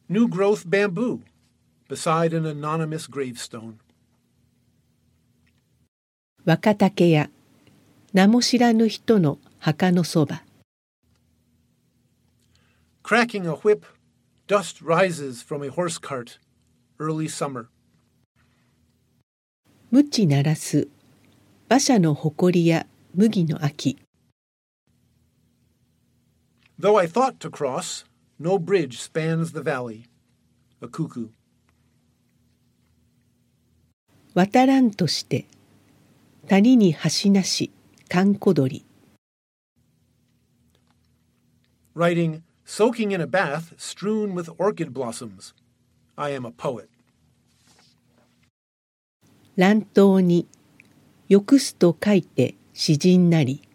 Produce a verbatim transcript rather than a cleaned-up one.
New growth bamboo beside an anonymous gravestone. 若竹屋、名も知らぬ人の墓のそば。 Cracking a whip, dust rises from a horse cart. Early summer. 鞭鳴らす、馬車の誇りや麦の秋。 Though I thought to cross, no bridge spans the valley. A cuckoo. 渡らんとして、谷に橋なし、閑古鳥。 Writing, soaking in a bath strewn with orchid blossoms. I am a poet. 乱闘に、浴すと書いて詩人なり。